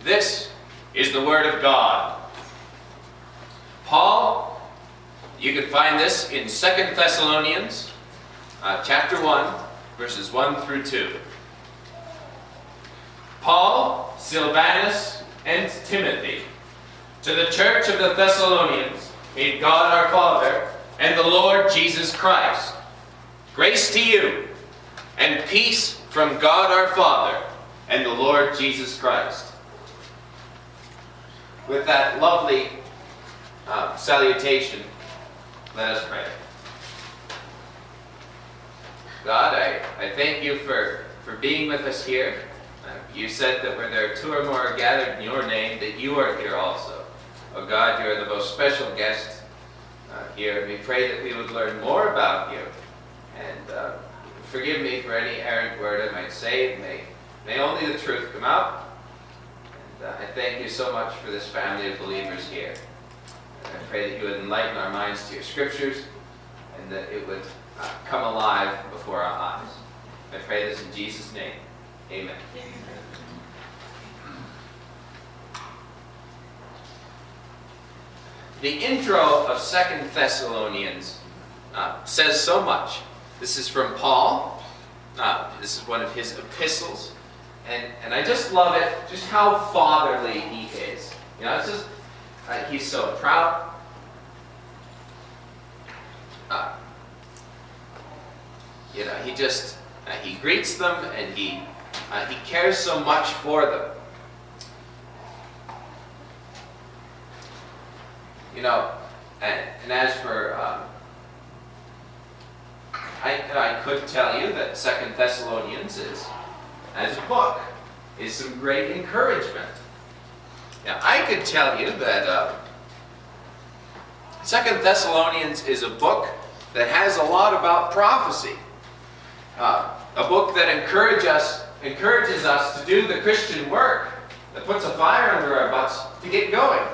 This is the Word of God. Paul, you can find this in 2 Thessalonians chapter 1, verses 1 through 2. Paul, Silvanus, and Timothy, to the church of the Thessalonians, in God our Father and the Lord Jesus Christ. Grace to you, and peace from God our Father and the Lord Jesus Christ. With that lovely salutation, let us pray. God, I thank you for being with us here. You said that where there are two or more are gathered in your name, that you are here also. Oh God, you are the most special guest here. We pray that we would learn more about you. And forgive me for any errant word I might say. May only the truth come out. And I thank you so much for this family of believers here. And I pray that you would enlighten our minds to your scriptures and that it would come alive before our eyes. I pray this in Jesus' name. Amen. The intro of 2 Thessalonians says so much. This is from Paul. This is one of his epistles. And I just love it, just how fatherly he is. You know, it's just, he's so proud. You know, he just, he greets them and he cares so much for them. You know, and as for, I could tell you that 2 Thessalonians is, as a book, is some great encouragement. Now, I could tell you that 2 Thessalonians is a book that has a lot about prophecy. A book that encourages us to do the Christian work, that puts a fire under our butts to get going.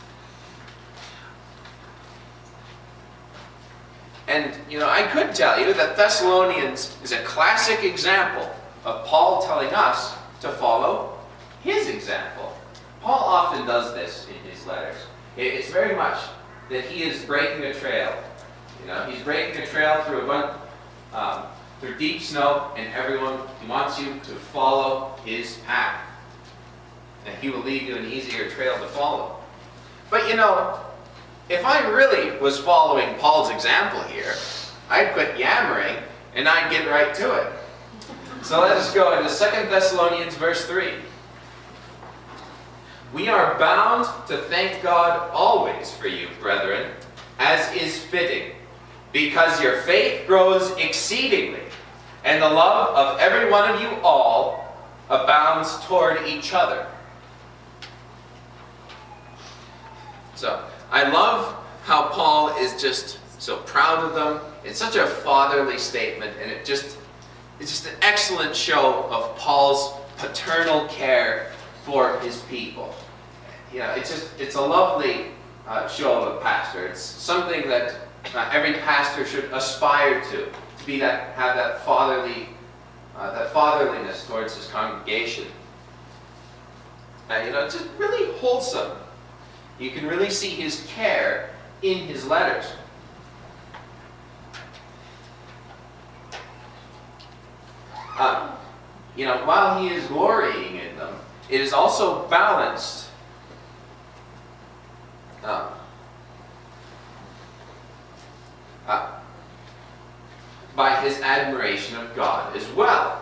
And, you know, I could tell you that Thessalonians is a classic example of Paul telling us to follow his example. Paul often does this in his letters. It's very much that he is breaking a trail. You know, he's breaking a trail through deep snow, and he wants you to follow his path. And he will leave you an easier trail to follow. But you know, if I really was following Paul's example here, I'd quit yammering and I'd get right to it. So let us go into 2 Thessalonians verse 3. We are bound to thank God always for you, brethren, as is fitting, because your faith grows exceedingly, and the love of every one of you all abounds toward each other. So, I love how Paul is just so proud of them. It's such a fatherly statement, and it's just an excellent show of Paul's paternal care for his people. You know, it's a lovely show of a pastor. It's something that every pastor should aspire to be have that fatherliness towards his congregation. You know, it's just really wholesome. You can really see his care in his letters. You know, while he is glorying in them, it is also balanced by his admiration of God as well.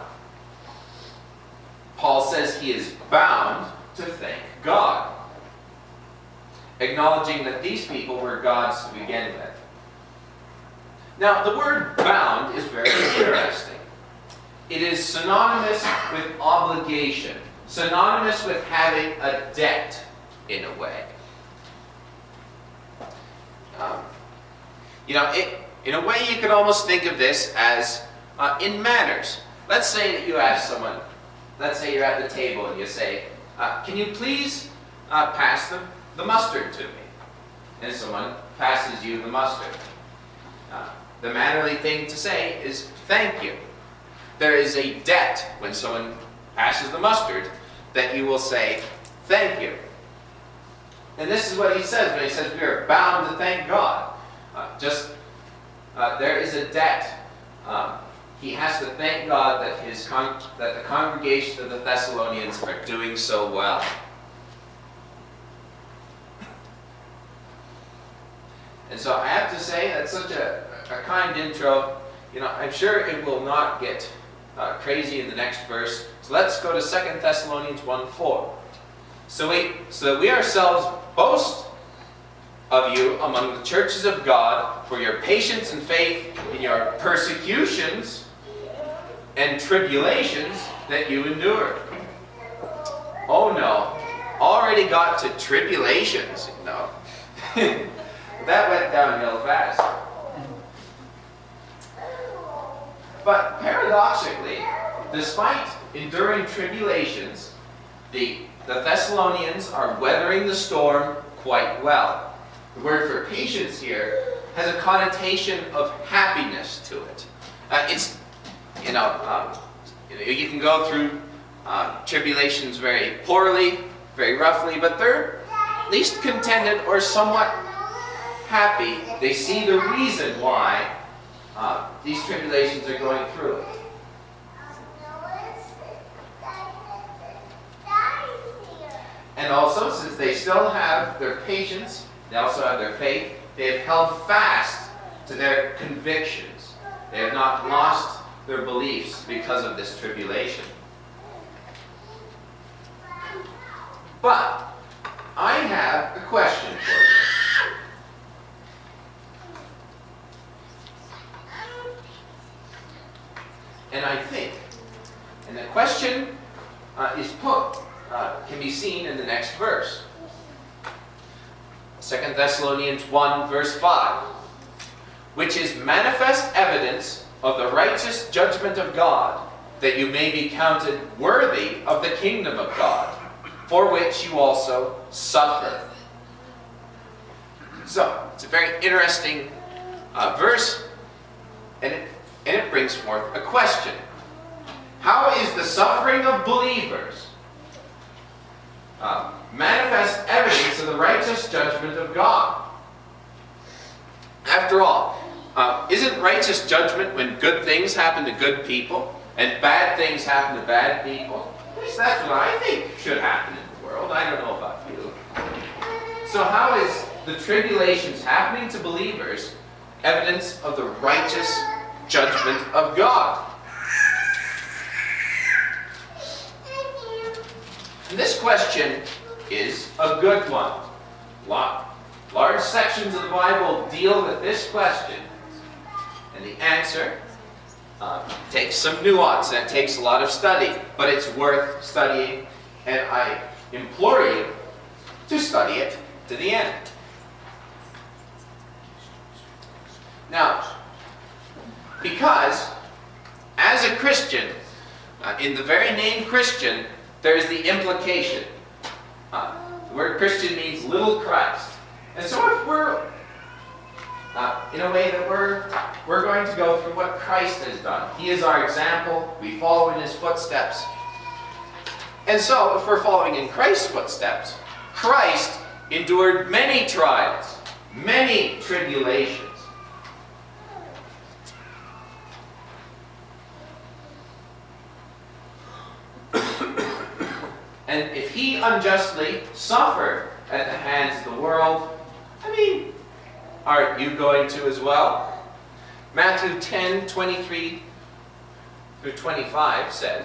Paul says he is bound to thank God, acknowledging that these people were God's to begin with. Now, the word bound is very interesting. It is synonymous with obligation, synonymous with having a debt in a way. You know, in a way you could almost think of this as in manners. Let's say that you ask someone, let's say you're at the table and you say, can you please pass the mustard to me? And someone passes you the mustard. The mannerly thing to say is thank you. There is a debt when someone passes the mustard that you will say thank you. And this is what he says when he says we are bound to thank God. There is a debt. He has to thank God that the congregation of the Thessalonians are doing so well. And so I have to say that's such a kind intro. I'm sure it will not get crazy in the next verse. So let's go to 2 Thessalonians 1:4. So that we ourselves boast of you among the churches of God for your patience and faith in your persecutions and tribulations that you endure. Oh no, already got to tribulations, That went downhill fast. But paradoxically, despite enduring tribulations, the Thessalonians are weathering the storm quite well. The word for patience here has a connotation of happiness to it. You can go through tribulations very poorly, very roughly, but they're at least contented or somewhat happy. They see the reason why these tribulations are going through it. And also, since they still have their patience, they also have their faith, they have held fast to their convictions. They have not lost their beliefs because of this tribulation. But I have a question for you. And the question can be seen in the next verse. 2 Thessalonians 1 verse 5, which is manifest evidence of the righteous judgment of God, that you may be counted worthy of the kingdom of God, for which you also suffer. So, it's a very interesting verse, and it brings forth a question. How is the suffering of believers manifest evidence of the righteous judgment of God? After all, isn't righteous judgment when good things happen to good people and bad things happen to bad people? At least that's what I think should happen in the world. I don't know about you. So how is the tribulations happening to believers evidence of the righteous judgment of God? And this question is a good one. Large sections of the Bible deal with this question. And the answer takes some nuance and it takes a lot of study. But it's worth studying. And I implore you to study it to the end. Now, because as a Christian, in the very name Christian, there is the implication. The word Christian means little Christ. And so if we're, in a way that we're going to go through what Christ has done. He is our example. We follow in His footsteps. And so, if we're following in Christ's footsteps, Christ endured many trials, many tribulations. And if He unjustly suffered at the hands of the world, aren't you going to as well? Matthew 10, 23 through 25 said,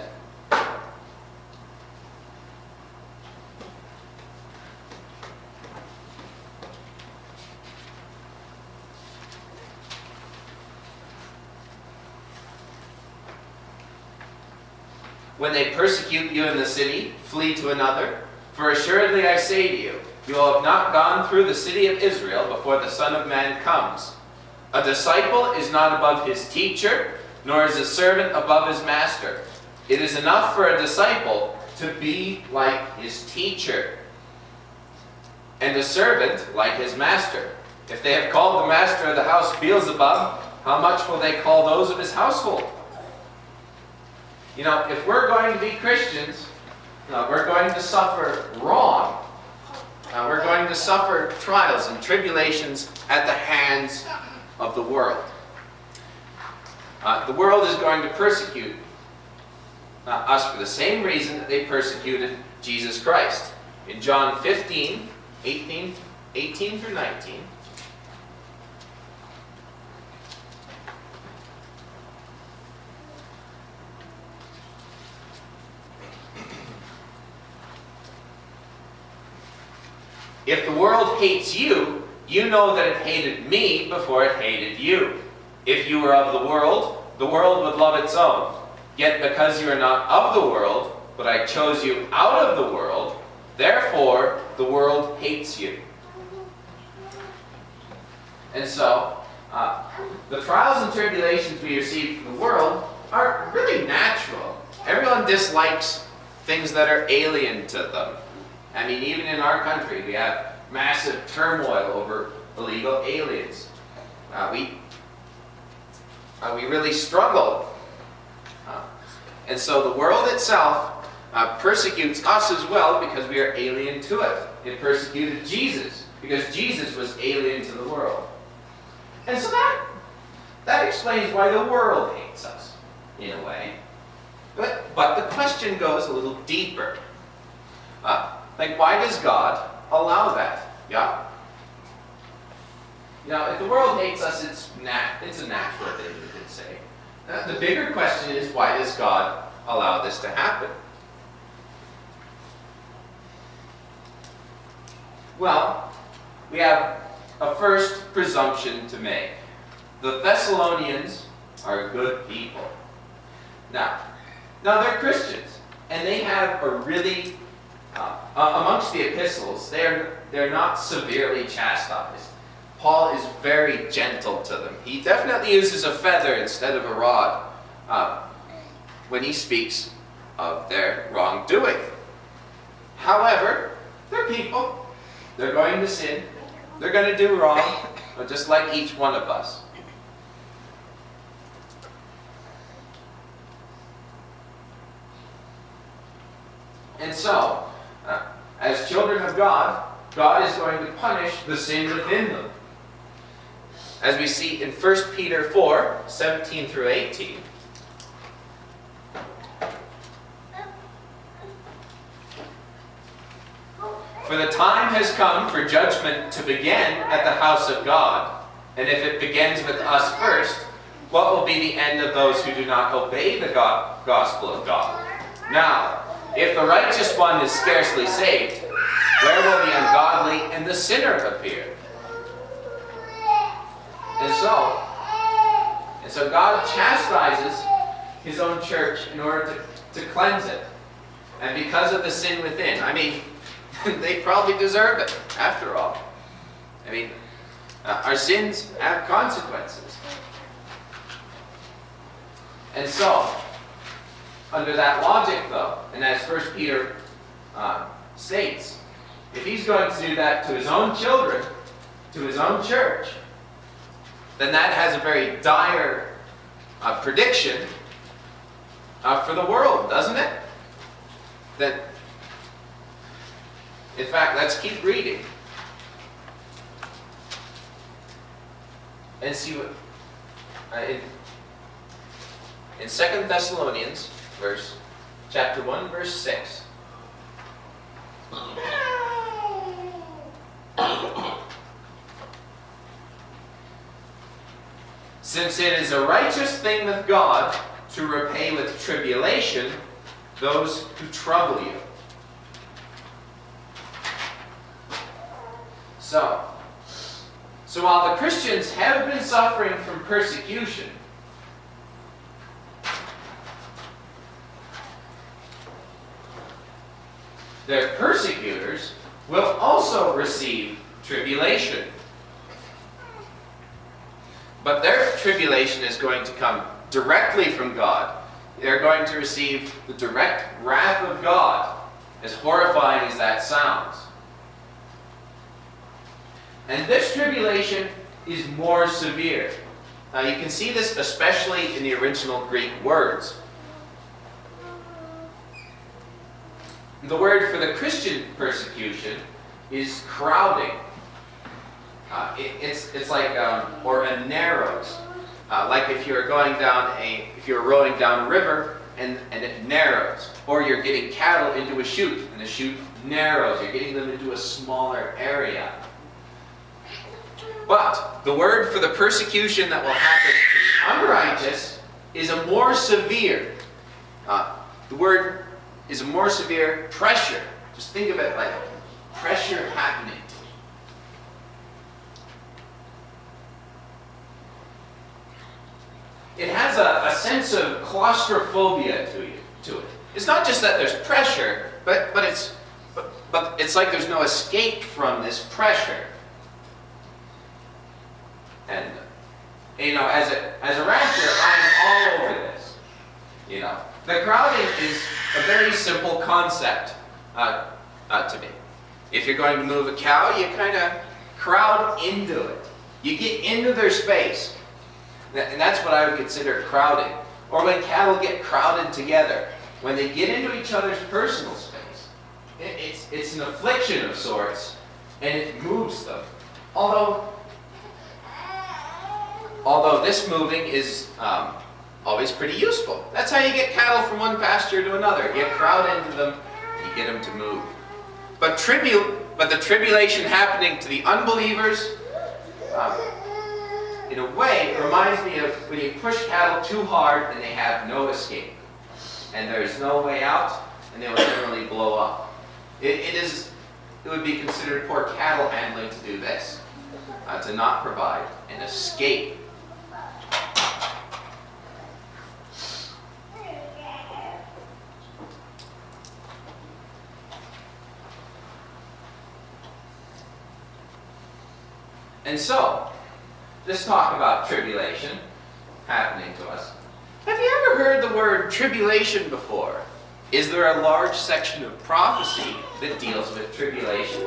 when they persecute you in the city, flee to another. For assuredly I say to you, you will have not gone through the city of Israel before the Son of Man comes. A disciple is not above his teacher, nor is a servant above his master. It is enough for a disciple to be like his teacher, and a servant like his master. If they have called the master of the house Beelzebub, how much will they call those of his household? If we're going to be Christians, we're going to suffer wrong. We're going to suffer trials and tribulations at the hands of the world. The world is going to persecute us for the same reason that they persecuted Jesus Christ. In John 15, 18 through 19, if the world hates you, you know that it hated me before it hated you. If you were of the world would love its own. Yet because you are not of the world, but I chose you out of the world, therefore the world hates you. And so, the trials and tribulations we receive from the world are really natural. Everyone dislikes things that are alien to them. I mean, even in our country, we have massive turmoil over illegal aliens. We really struggle. And so the world itself persecutes us as well because we are alien to it. It persecuted Jesus because Jesus was alien to the world. And so that explains why the world hates us, in a way. But the question goes a little deeper. Like, why does God allow that? Yeah? You know, if the world hates us, it's a natural thing, you could say. The bigger question is, why does God allow this to happen? Well, we have a first presumption to make. The Thessalonians are good people. Now they're Christians, and they have a really, amongst the epistles, they're not severely chastised. Paul is very gentle to them. He definitely uses a feather instead of a rod when he speaks of their wrongdoing. However, they're people. They're going to sin. They're going to do wrong, just like each one of us. And so, as children of God, God is going to punish the sin within them. As we see in 1 Peter 4, 17 through 18. For the time has come for judgment to begin at the house of God. And if it begins with us first, what will be the end of those who do not obey the gospel of God? Now, if the righteous one is scarcely saved, where will the ungodly and the sinner appear? And so God chastises his own church in order to cleanse it. And because of the sin within, I mean, they probably deserve it, after all. I mean, our sins have consequences. And so, under that logic, though, and as 1 Peter states, if he's going to do that to his own children, to his own church, then that has a very dire prediction for the world, doesn't it? That, in fact, let's keep reading and see what in 2 Thessalonians chapter 1, verse 6. Since it is a righteous thing with God to repay with tribulation those who trouble you. So while the Christians have been suffering from persecution, their persecutors will also receive tribulation. But their tribulation is going to come directly from God. They're going to receive the direct wrath of God, as horrifying as that sounds. And this tribulation is more severe. Now you can see this especially in the original Greek words. The word for the Christian persecution is crowding. It's like, or a narrows. Like if you're rowing down a river and it narrows, or you're getting cattle into a chute and the chute narrows. You're getting them into a smaller area. But the word for the persecution that will happen to the unrighteous is a more severe. The word is a more severe pressure. Just think of it like pressure happening. It has a sense of claustrophobia to it. It's not just that there's pressure, but it's like there's no escape from this pressure. And as a rancher, I'm all over this. The crowding is a very simple concept to me. If you're going to move a cow, you kind of crowd into it. You get into their space. And that's what I would consider crowding. Or when cattle get crowded together, when they get into each other's personal space, it's an affliction of sorts, and it moves them. Although this moving is always pretty useful. That's how you get cattle from one pasture to another. You crowd into them, you get them to move. But the tribulation happening to the unbelievers, in a way, it reminds me of when you push cattle too hard and they have no escape. And there's no way out, and they will generally blow up. It would be considered poor cattle handling to do this, to not provide an escape. And so, let's talk about tribulation happening to us. Have you ever heard the word tribulation before? Is there a large section of prophecy that deals with tribulation?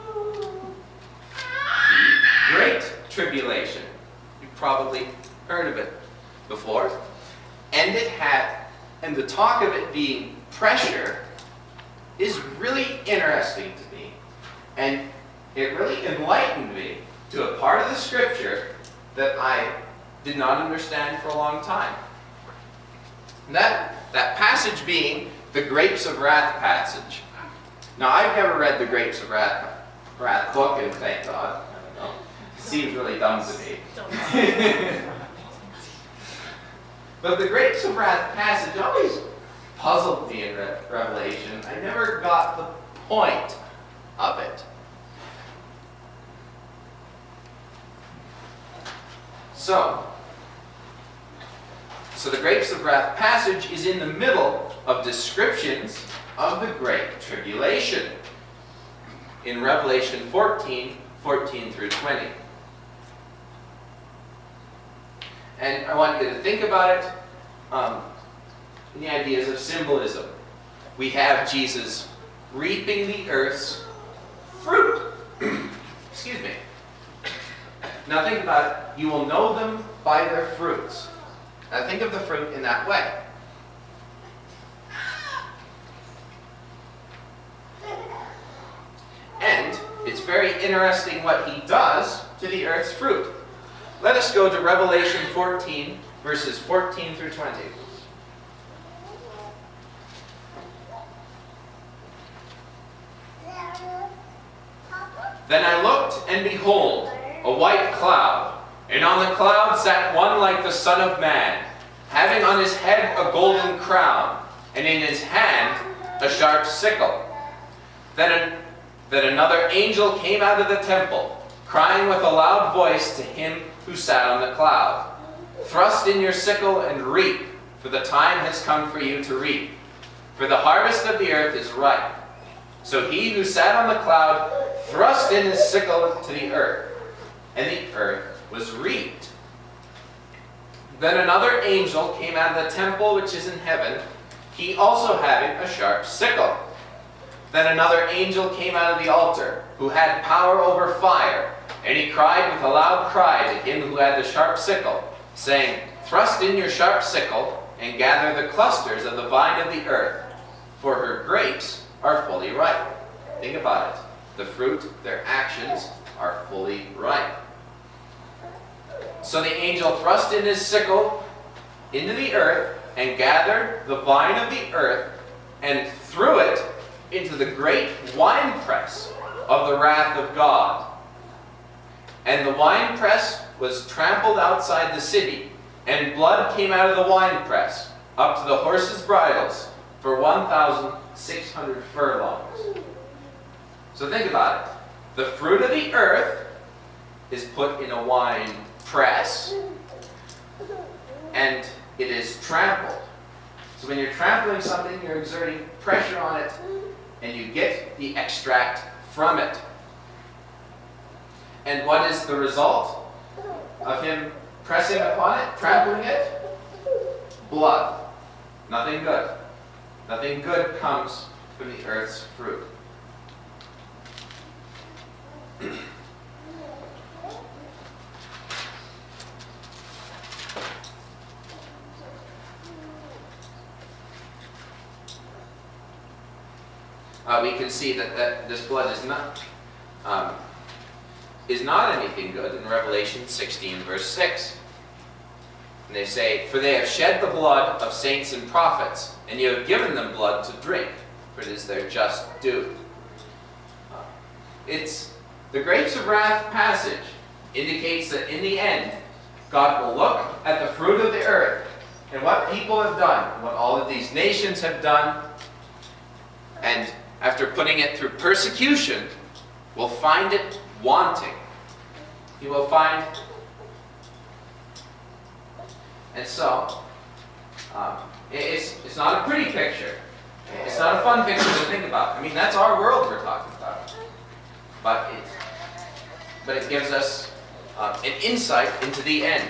The Great Tribulation. You've probably heard of it before. And the talk of it being pressure is really interesting to me. And it really enlightened me to a part of the scripture that I did not understand for a long time. And that passage being the Grapes of Wrath passage. Now, I've never read the Grapes of Wrath book, and thank God. I don't know. It seems really dumb to me. But the Grapes of Wrath passage always puzzled me in Revelation. I never got the point of it. So the Grapes of Wrath passage is in the middle of descriptions of the Great Tribulation in Revelation 14 through 20. And I want you to think about it in the ideas of symbolism. We have Jesus reaping the earth's fruit. Excuse me. Now think about it. You will know them by their fruits. Now think of the fruit in that way. And it's very interesting what he does to the earth's fruit. Let us go to Revelation 14, verses 14 through 20. Then I looked, and behold, a white cloud, and on the cloud sat one like the Son of Man, having on his head a golden crown, and in his hand a sharp sickle. Then another angel came out of the temple, crying with a loud voice to him who sat on the cloud, "Thrust in your sickle and reap, for the time has come for you to reap. For the harvest of the earth is ripe." So he who sat on the cloud thrust in his sickle to the earth, and the earth was reaped. Then another angel came out of the temple which is in heaven, he also having a sharp sickle. Then another angel came out of the altar, who had power over fire, and he cried with a loud cry to him who had the sharp sickle, saying, "Thrust in your sharp sickle, and gather the clusters of the vine of the earth, for her grapes are fully ripe. Think about it. The fruit, their actions, are fully ripe. So the angel thrust in his sickle into the earth and gathered the vine of the earth and threw it into the great winepress of the wrath of God. And the winepress was trampled outside the city, and blood came out of the winepress up to the horses' bridles for 1,600 furlongs. So think about it. The fruit of the earth is put in a wine press, and it is trampled. So when you're trampling something, you're exerting pressure on it, and you get the extract from it. And what is the result of him pressing upon it, trampling it? Blood. Nothing good. Nothing good comes from the earth's fruit. We can see that this blood is not anything good in Revelation 16, verse 6. And they say, "For they have shed the blood of saints and prophets, and you have given them blood to drink, for it is their just due." It's the grapes of wrath passage indicates that in the end, God will look at the fruit of the earth and what people have done, and what all of these nations have done, and after putting it through persecution, will find it wanting. He will find. And so, it's not a pretty picture. It's not a fun picture to think about. I mean, that's our world we're talking about. But it gives us an insight into the end.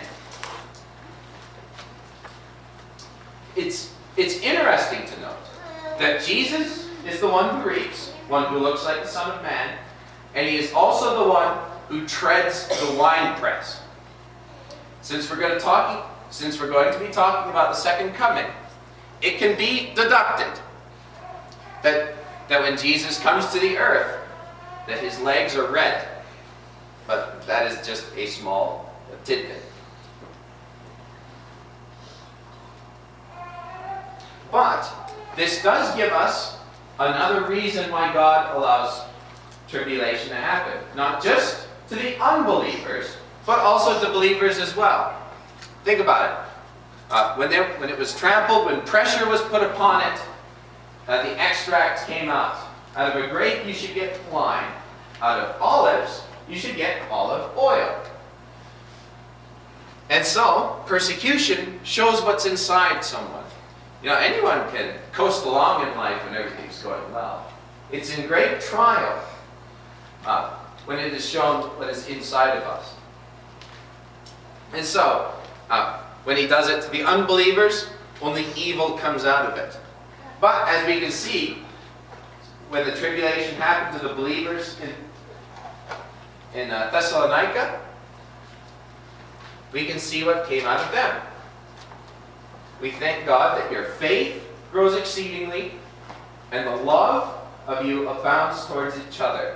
It's interesting to note that Jesus is the one who reaps, one who looks like the Son of Man, and he is also the one who treads the winepress. Since we're going to be talking about the second coming, it can be deducted that when Jesus comes to the earth, that his legs are red. But that is just a small tidbit. But this does give us another reason why God allows tribulation to happen. Not just to the unbelievers, but also to believers as well. Think about it. When it was trampled, when pressure was put upon it, the extract came out. Out of a grape, you should get wine. Out of olives, you should get olive oil. And so, persecution shows what's inside someone. You know, anyone can coast along in life when everything's going well. It's in great trial when it is shown what is inside of us. And so, when he does it to the unbelievers, only evil comes out of it. But as we can see, when the tribulation happened to the believers in Thessalonica, we can see what came out of them. We thank God that your faith grows exceedingly, and the love of you abounds towards each other.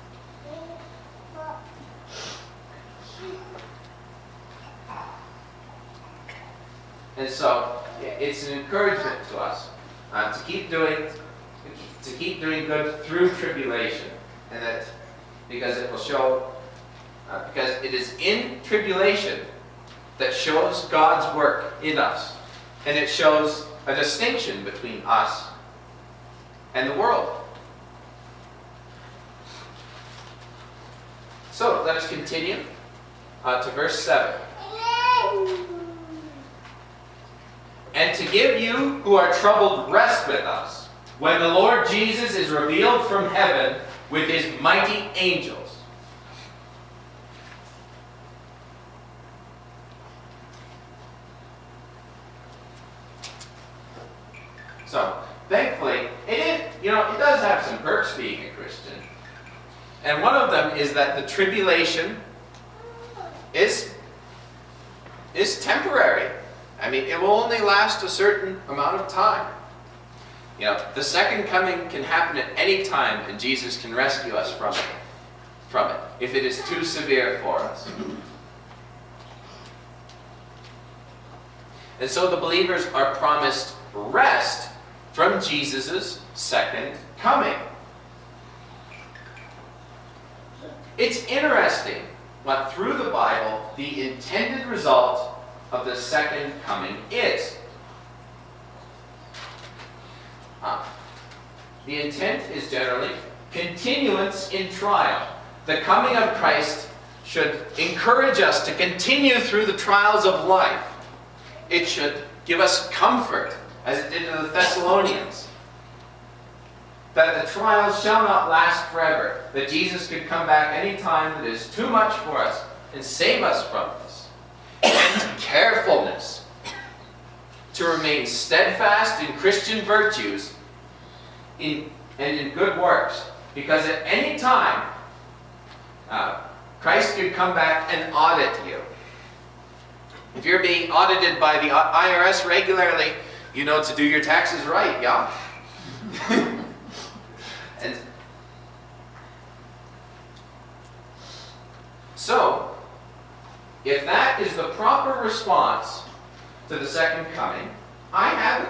And so, it's an encouragement to us to keep doing good through tribulation, and that because it will show, because it is in tribulation that shows God's work in us, and it shows a distinction between us and the world. So let us continue to verse 7. "And to give you who are troubled rest with us, when the Lord Jesus is revealed from heaven with his mighty angels." So, thankfully, it does have some perks being a Christian. And one of them is that the tribulation is temporary. I mean, it will only last a certain amount of time. You know, the second coming can happen at any time, and Jesus can rescue us from it, if it is too severe for us. And so the believers are promised rest from Jesus' second coming. It's interesting what through the Bible the intended result of the second coming is. The intent is generally continuance in trial. The coming of Christ should encourage us to continue through the trials of life. It should give us comfort, as it did to the Thessalonians, that the trials shall not last forever, that Jesus could come back any time that is too much for us and save us from this. And carefulness to remain steadfast in Christian virtues and in good works, because at any time Christ could come back and audit you. If you're being audited by the IRS regularly, you know to do your taxes right, yeah? And so, if that is the proper response to the second coming, I have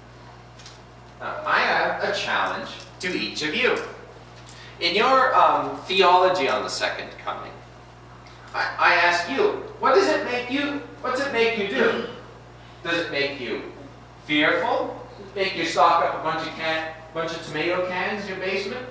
a challenge to each of you. In your theology on the second coming, I ask you, what's it make you do? Does it make you fearful? Does it make you stock up a bunch of tomato cans in your basement?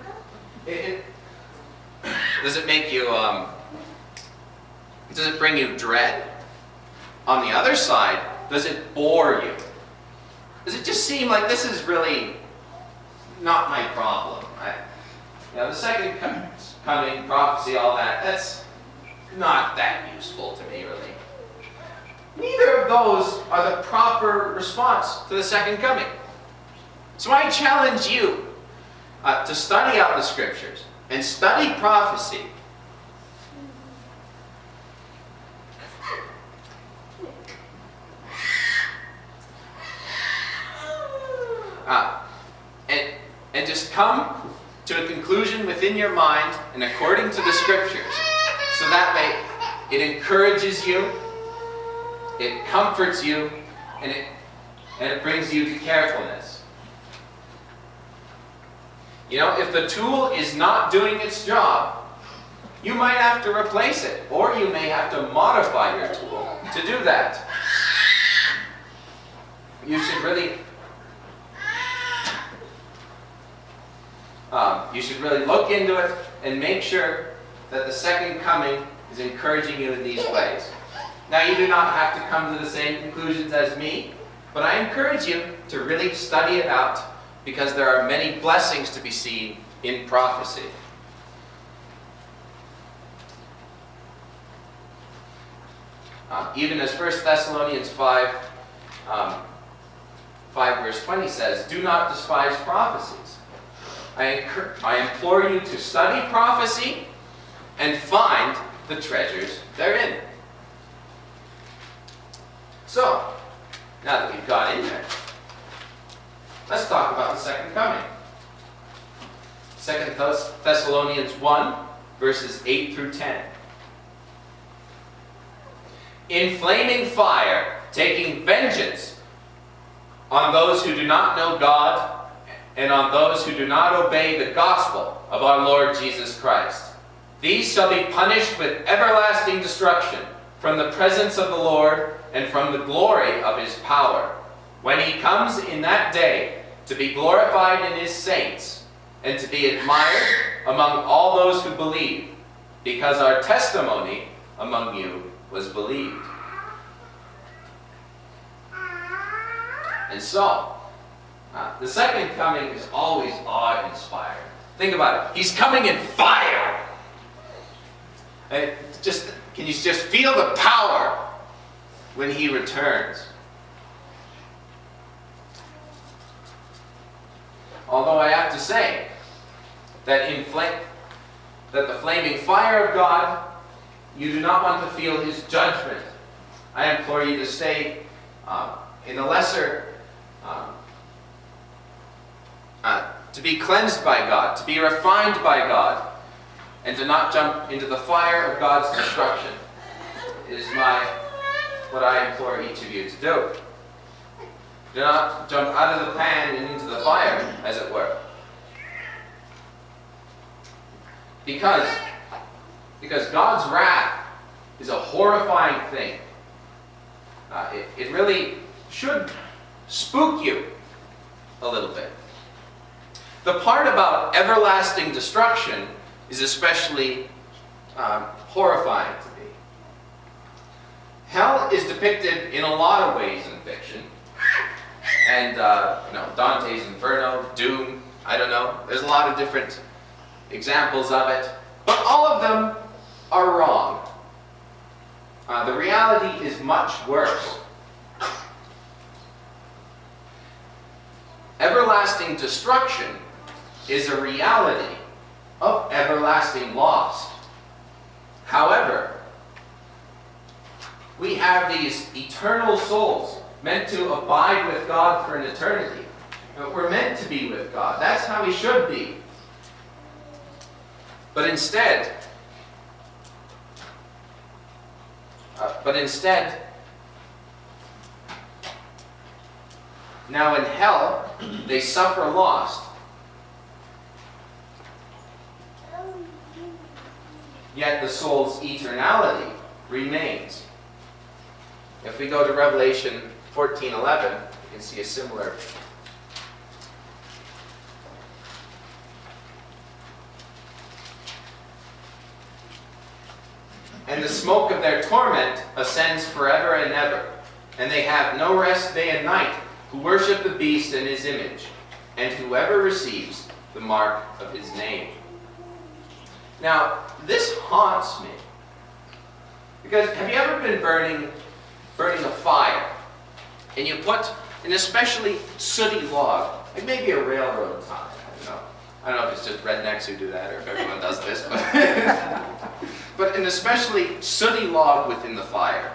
Does it make you, does it bring you dread? On the other side, does it bore you? Does it just seem like this is really not my problem? The second coming, prophecy, all that, that's not that useful to me, really. Neither of those are the proper response to the second coming. So I challenge you to study out the Scriptures and study prophecy. And just come to a conclusion within your mind and according to the Scriptures. So that way it encourages you, it comforts you, and it brings you to carefulness. You know, if the tool is not doing its job, you might have to replace it, or you may have to modify your tool to do that. You should really look into it and make sure that the second coming is encouraging you in these ways. Now, you do not have to come to the same conclusions as me, but I encourage you to really study it out, because there are many blessings to be seen in prophecy. Even as 1 Thessalonians 5 verse 20 says, do not despise prophecies. I implore you to study prophecy and find the treasures therein. So, now that we've got in there, let's talk about the second coming. 2 Thessalonians 1, verses 8 through 10. In flaming fire, taking vengeance on those who do not know God and on those who do not obey the gospel of our Lord Jesus Christ. These shall be punished with everlasting destruction from the presence of the Lord and from the glory of His power, when He comes in that day to be glorified in His saints and to be admired among all those who believe, because our testimony among you was believed. And so, the second coming is always awe-inspiring. Think about it. He's coming in fire. And can you just feel the power when He returns? Although I have to say that the flaming fire of God, you do not want to feel His judgment. I implore you to stay in the lesser to be cleansed by God, to be refined by God, and to not jump into the fire of God's destruction. It is what I implore each of you to do. Do not jump out of the pan and into the fire, as it were. Because God's wrath is a horrifying thing. It really should spook you a little bit. The part about everlasting destruction is especially horrifying to me. Hell is depicted in a lot of ways in fiction. And, Dante's Inferno, Doom, I don't know. There's a lot of different examples of it. But all of them are wrong. The reality is much worse. Everlasting destruction is a reality of everlasting loss. However, we have these eternal souls meant to abide with God for an eternity. We're meant to be with God. That's how we should be. But instead, now in hell, they suffer loss. Yet the soul's eternality remains. If we go to Revelation 14:11, you can see a similar. And the smoke of their torment ascends forever and ever, and they have no rest day and night, who worship the beast and his image, and whoever receives the mark of his name. Now, this haunts me. Because have you ever been burning a fire, and you put an especially sooty log, like maybe a railroad tie, I don't know if it's just rednecks who do that or if everyone does this, but an especially sooty log within the fire.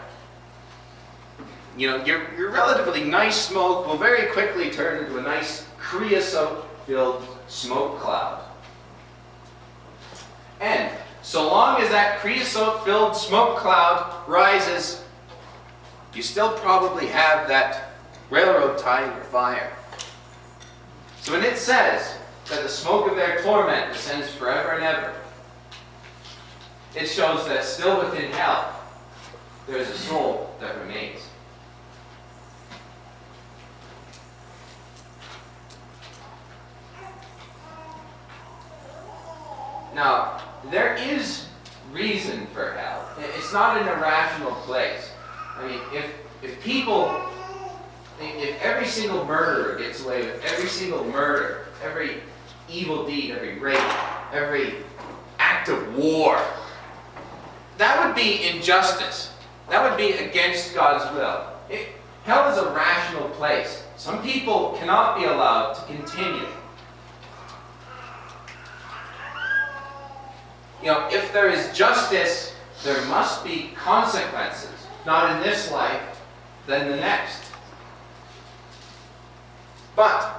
Your relatively nice smoke will very quickly turn into a nice creosote-filled smoke cloud. And so long as that creosote-filled smoke cloud rises, you still probably have that railroad tie in your fire. So when it says that the smoke of their torment ascends forever and ever, it shows that still within hell, there is a soul that remains. Now, there is reason for hell. It's not an irrational place. I mean, if every single murderer gets away with every single murder, every evil deed, every rape, every act of war, that would be injustice. That would be against God's will. Hell is a rational place. Some people cannot be allowed to continue. If there is justice, there must be consequences. Not in this life, then the next. But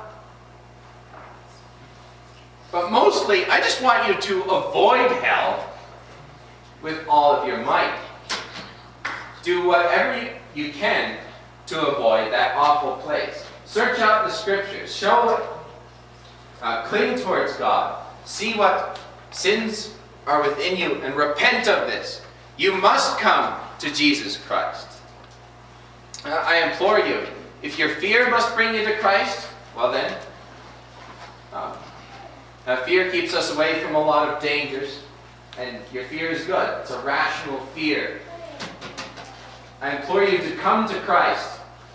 mostly, I just want you to avoid hell with all of your might. Do whatever you can to avoid that awful place. Search out the Scriptures. Show it. Cling towards God. See what sins are within you and repent of this. You must come to Jesus Christ. I implore you, if your fear must bring you to Christ, well then, fear keeps us away from a lot of dangers, and your fear is good. It's a rational fear. I implore you to come to Christ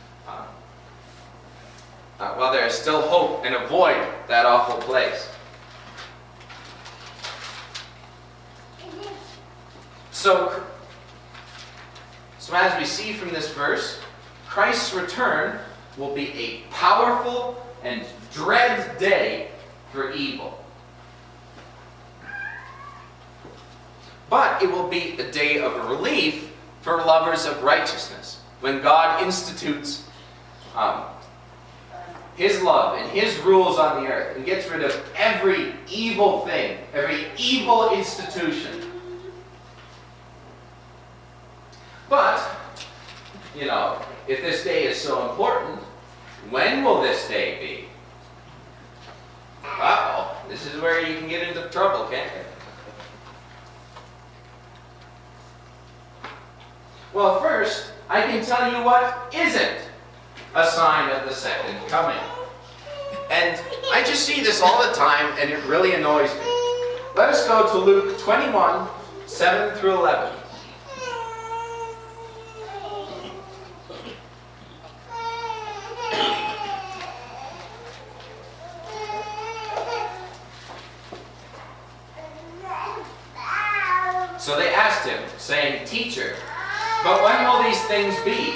while there is still hope, and avoid that awful place. So as we see from this verse, Christ's return will be a powerful and dread day for evil. But it will be a day of relief for lovers of righteousness, when God institutes His love and His rules on the earth, and gets rid of every evil thing, every evil institution. But, you know, if this day is so important, when will this day be? Uh-oh, this is where you can get into trouble, can't you? Well, first, I can tell you what isn't a sign of the second coming. And I just see this all the time, and it really annoys me. Let us go to Luke 21, 7 through 11. So they asked him, saying, "Teacher, but when will these things be?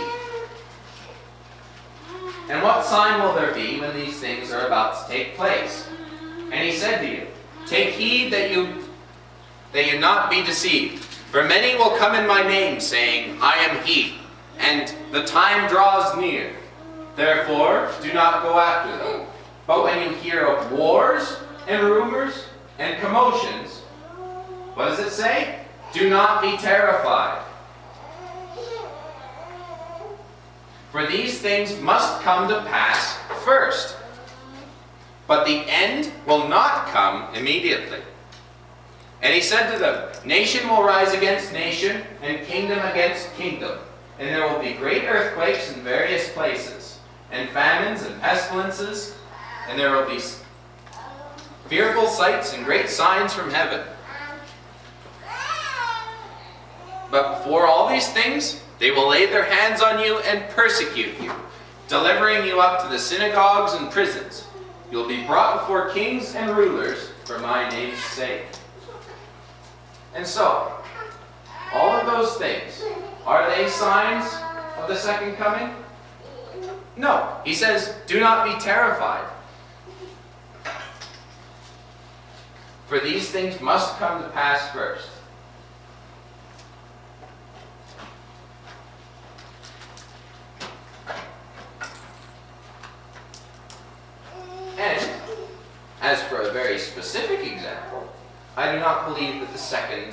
And what sign will there be when these things are about to take place?" And he said to you, "Take heed that you not be deceived. For many will come in my name, saying, 'I am he,' and the time draws near. Therefore, do not go after them. But when you hear of wars and rumors and commotions," what does it say? "Do not be terrified. For these things must come to pass first. But the end will not come immediately." And he said to them, "Nation will rise against nation, and kingdom against kingdom. And there will be great earthquakes in various places, and famines and pestilences, and there will be fearful sights and great signs from heaven. But before all these things, they will lay their hands on you and persecute you, delivering you up to the synagogues and prisons. You will be brought before kings and rulers for my name's sake." And so, all of those things, are they signs of the second coming? No. He says, do not be terrified. For these things must come to pass first. And, as for a very specific example, I do not believe that the second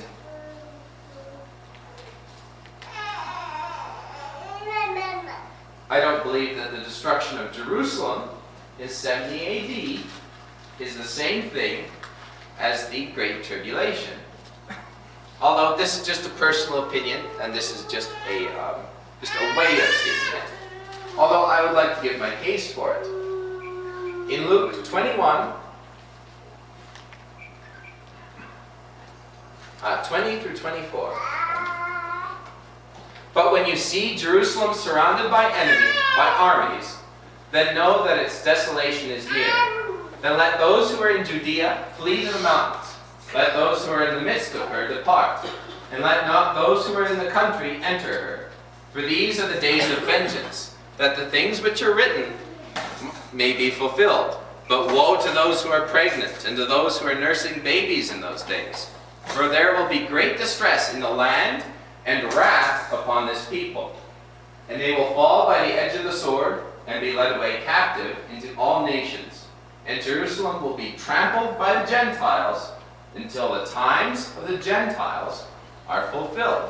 I don't believe that the destruction of Jerusalem in 70 AD is the same thing as the Great Tribulation. Although this is just a personal opinion, and this is just a way of seeing it. Although I would like to give my case for it. In Luke 21, 20 through 24. "But when you see Jerusalem surrounded by armies, then know that its desolation is near. Then let those who are in Judea flee to the mountains. Let those who are in the midst of her depart. And let not those who are in the country enter her. For these are the days of vengeance, that the things which are written may be fulfilled. But woe to those who are pregnant, and to those who are nursing babies in those days. For there will be great distress in the land, and wrath upon this people. And they will fall by the edge of the sword, and be led away captive into all nations. And Jerusalem will be trampled by the Gentiles, until the times of the Gentiles are fulfilled."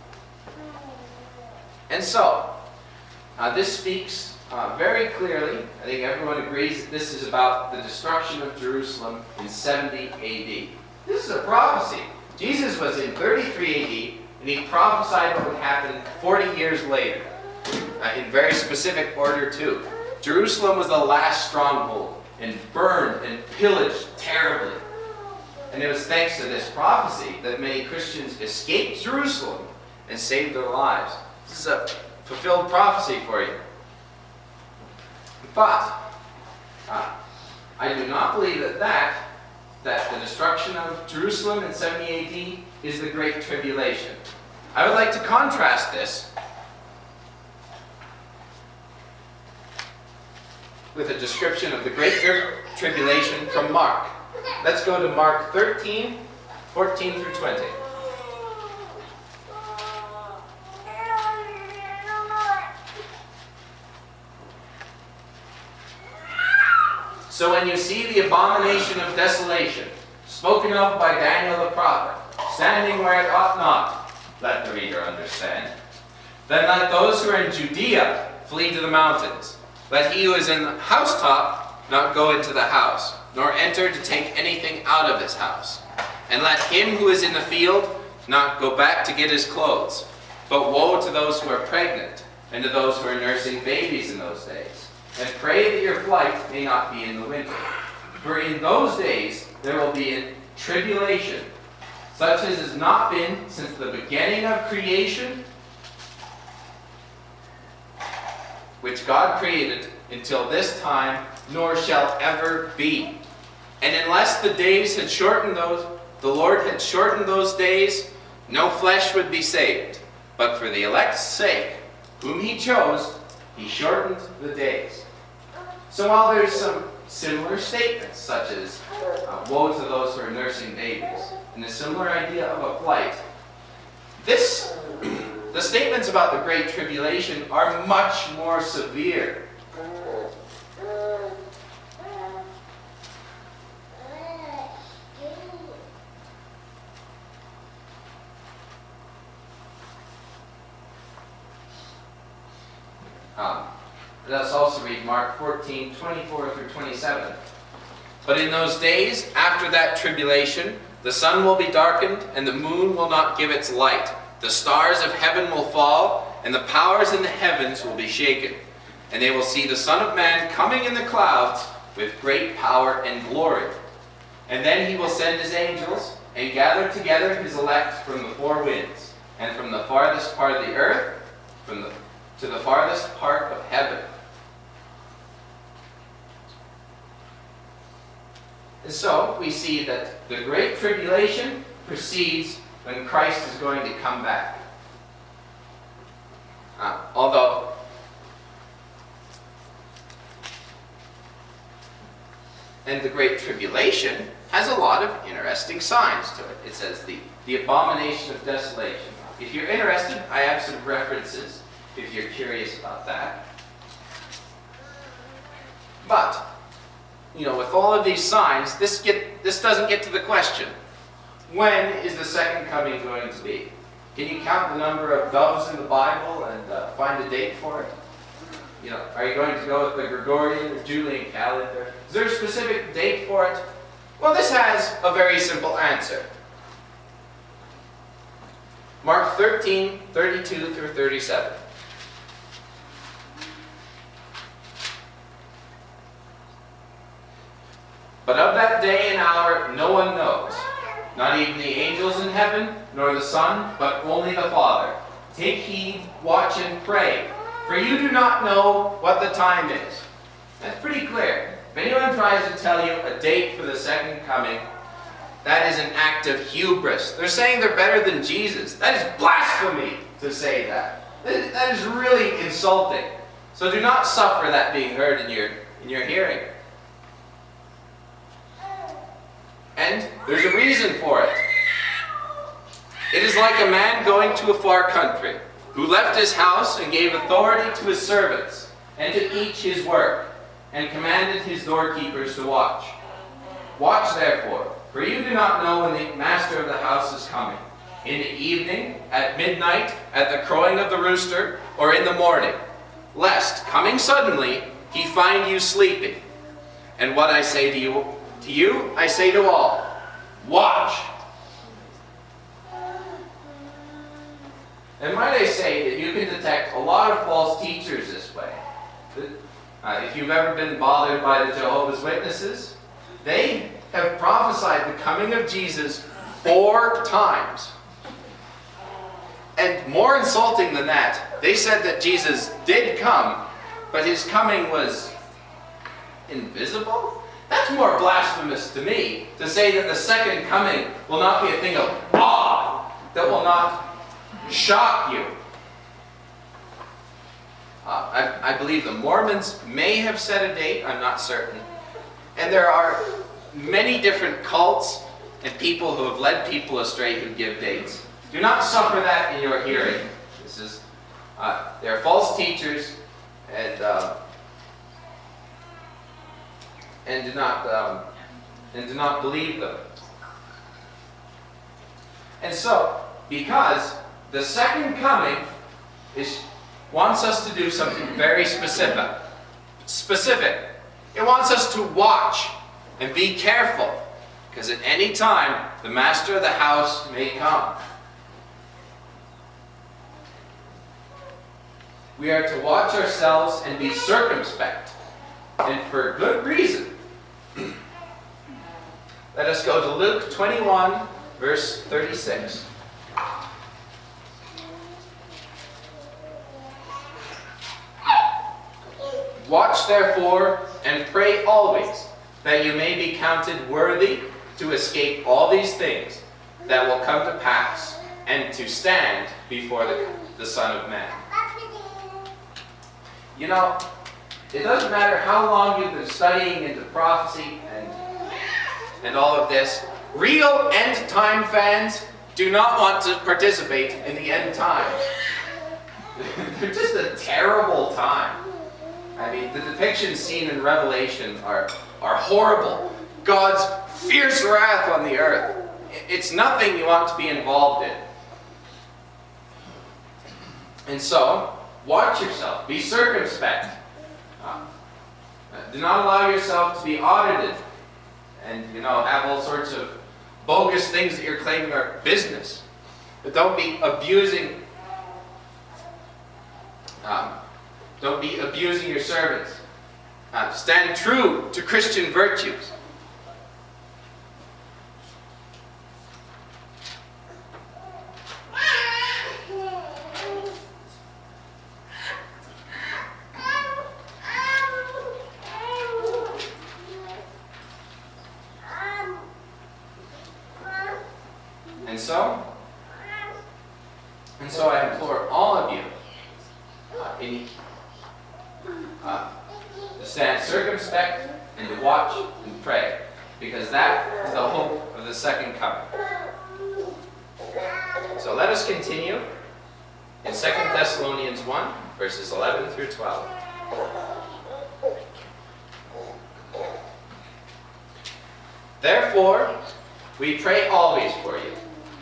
And so, this speaks very clearly. I think everyone agrees that this is about the destruction of Jerusalem in 70 AD. This is a prophecy. Jesus was in 33 AD, and he prophesied what would happen 40 years later, in very specific order too. Jerusalem was the last stronghold, and burned and pillaged terribly. And it was thanks to this prophecy that many Christians escaped Jerusalem and saved their lives. This is a fulfilled prophecy for you. But I do not believe that the destruction of Jerusalem in 70 AD is the Great Tribulation. I would like to contrast this with a description of the Great Tribulation from Mark. Let's go to Mark 13, 14 through 20. So when you see the abomination of desolation, spoken of by Daniel the prophet, standing where it ought not, let the reader understand, then let those who are in Judea flee to the mountains. Let he who is in the housetop not go into the house, nor enter to take anything out of his house. And let him who is in the field not go back to get his clothes. But woe to those who are pregnant, and to those who are nursing babies in those days. And pray that your flight may not be in the winter. For in those days there will be a tribulation, such as has not been since the beginning of creation, which God created until this time, nor shall ever be. And unless the days had shortened the Lord had shortened those days, no flesh would be saved. But for the elect's sake, whom he chose, he shortened the days. So while there's some similar statements, such as woe to those who are nursing babies, and a similar idea of a flight, the statements about the Great Tribulation are much more severe. Let us also read Mark 14, 24 through 27. But in those days, after that tribulation, the sun will be darkened, and the moon will not give its light. The stars of heaven will fall, and the powers in the heavens will be shaken. And they will see the Son of Man coming in the clouds with great power and glory. And then he will send his angels, and gather together his elect from the four winds, and from the farthest part of the earth, to the farthest part of heaven. And so, we see that the Great Tribulation precedes when Christ is going to come back. And the Great Tribulation has a lot of interesting signs to it. It says the abomination of desolation. If you're interested, I have some references if you're curious about that. But, with all of these signs, this doesn't get to the question. When is the second coming going to be? Can you count the number of doves in the Bible and find a date for it? Are you going to go with the Gregorian or Julian calendar? Is there a specific date for it? Well, this has a very simple answer. Mark 13, 32 through 37. But of that day and hour no one knows, not even the angels in heaven, nor the Son, but only the Father. Take heed, watch and pray, for you do not know what the time is. That's pretty clear. If anyone tries to tell you a date for the second coming, that is an act of hubris. They're saying they're better than Jesus. That is blasphemy to say that. That is really insulting. So do not suffer that being heard in your hearing. And there's a reason for it. It is like a man going to a far country, who left his house and gave authority to his servants, and to each his work, and commanded his doorkeepers to watch. Watch therefore, for you do not know when the master of the house is coming, in the evening, at midnight, at the crowing of the rooster, or in the morning, lest, coming suddenly, he find you sleeping. And what I say to you, I say to all, watch. And might I say that you can detect a lot of false teachers this way. If you've ever been bothered by the Jehovah's Witnesses, they have prophesied the coming of Jesus 4 times. And more insulting than that, they said that Jesus did come, but his coming was invisible? That's more blasphemous to me, to say that the second coming will not be a thing of awe, that will not shock you. I believe the Mormons may have set a date, I'm not certain. And there are many different cults and people who have led people astray who give dates. Do not suffer that in your hearing. They're false teachers, and and do not believe them. And so, because the second coming wants us to do something very specific. It wants us to watch and be careful, because at any time the master of the house may come. We are to watch ourselves and be circumspect, and for good reason. Let us go to Luke 21, verse 36. Watch therefore and pray always, that you may be counted worthy to escape all these things that will come to pass, and to stand before the Son of Man. You know, it doesn't matter how long you've been studying into prophecy and all of this. Real end-time fans do not want to participate in the end times. They're just a terrible time. I mean, the depictions seen in Revelation are horrible. God's fierce wrath on the earth. It's nothing you want to be involved in. And so, watch yourself. Be circumspect. Do not allow yourself to be audited and, have all sorts of bogus things that you're claiming are business. But don't be abusing your servants. Stand true to Christian virtues. And so I implore all of you to stand circumspect and to watch and pray, because that is the hope of the second coming. So let us continue in 2 Thessalonians 1, verses 11 through 12. Therefore, we pray always for you,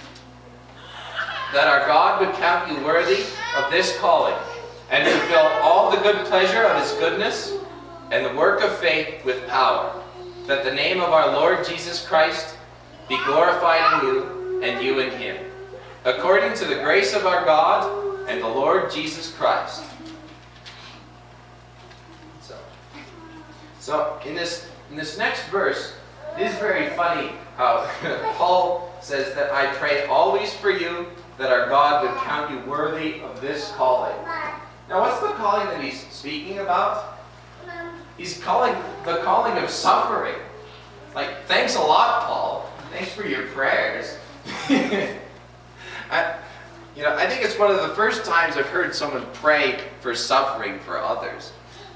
that our God would count you worthy of this calling, and fulfill all the good pleasure of His goodness, and the work of faith with power, that the name of our Lord Jesus Christ be glorified in you, and you in Him, according to the grace of our God and the Lord Jesus Christ. So in this next verse, it is very funny how Paul says that I pray always for you, that our God would count you worthy of this calling. Now, what's the calling that he's speaking about? He's calling the calling of suffering. Like, thanks a lot, Paul. Thanks for your prayers. I think it's one of the first times I've heard someone pray for suffering for others.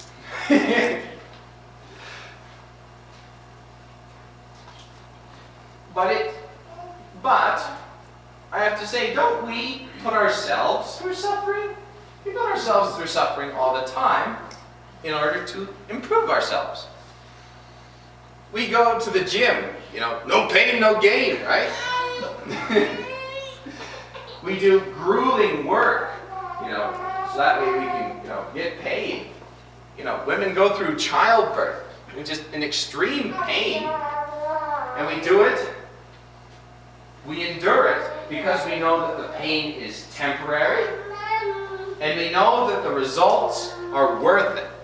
But I have to say, don't we put ourselves through suffering? We put ourselves through suffering all the time in order to improve ourselves. We go to the gym, no pain, no gain, right? We do grueling work, so that way we can, get paid. Women go through childbirth, just in extreme pain, and we do it. We endure it because we know that the pain is temporary, and we know that the results are worth it.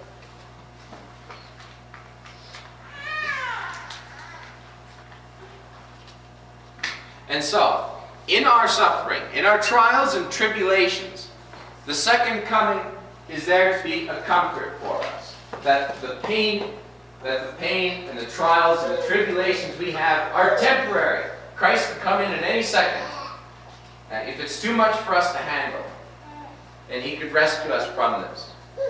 And so, in our suffering, in our trials and tribulations, the second coming is there to be a comfort for us. That the pain and the trials and the tribulations we have are temporary. Christ could come in at any second. And if it's too much for us to handle, and He could rescue us from this.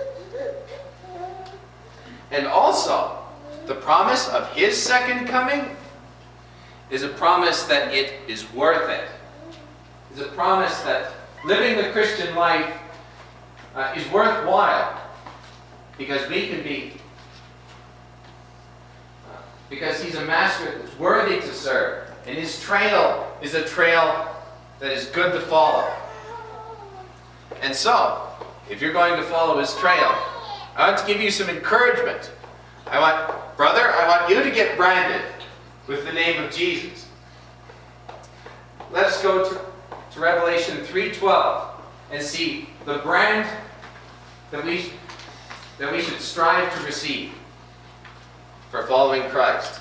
And also, the promise of His second coming is a promise that it is worth it. It's a promise that living the Christian life is worthwhile, because we can be because he's a master that's worthy to serve. And his trail is a trail that is good to follow. And so, if you're going to follow his trail, I want to give you some encouragement. Brother, I want you to get branded with the name of Jesus. Let's go to Revelation 3:12 and see the brand that we should strive to receive for following Christ.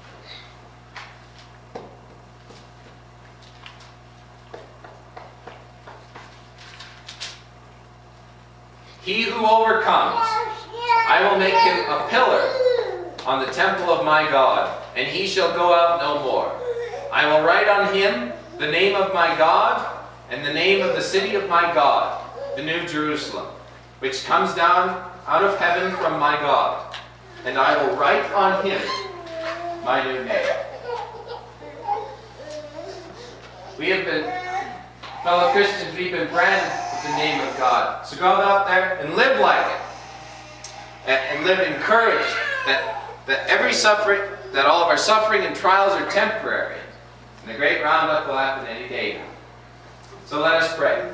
He who overcomes, I will make him a pillar on the temple of my God, and he shall go out no more. I will write on him the name of my God and the name of the city of my God, the New Jerusalem, which comes down out of heaven from my God. And I will write on him my new name. We have been, fellow Christians, we've been branded with the name of God. So go out there and live like it. And live encouraged that every suffering, that all of our suffering and trials are temporary. And the great roundup will happen any day now. So let us pray.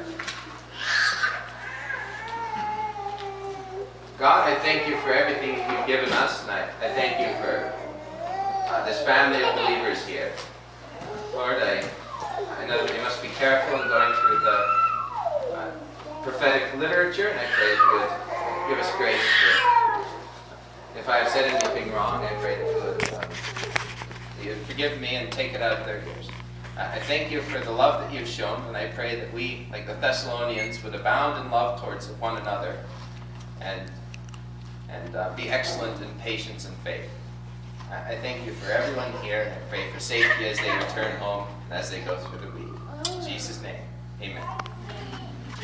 God, I thank you for everything that you've given us, and I thank you for this family of believers here. Lord, I know that we must be careful in going through the prophetic literature, and I pray that you would give us grace. If I have said anything wrong, I pray that you would forgive me and take it out of their ears. I thank you for the love that you've shown, and I pray that we, like the Thessalonians, would abound in love towards one another and be excellent in patience and faith. I thank you for everyone here, and I pray for safety as they return home and as they go through the week. In Jesus' name.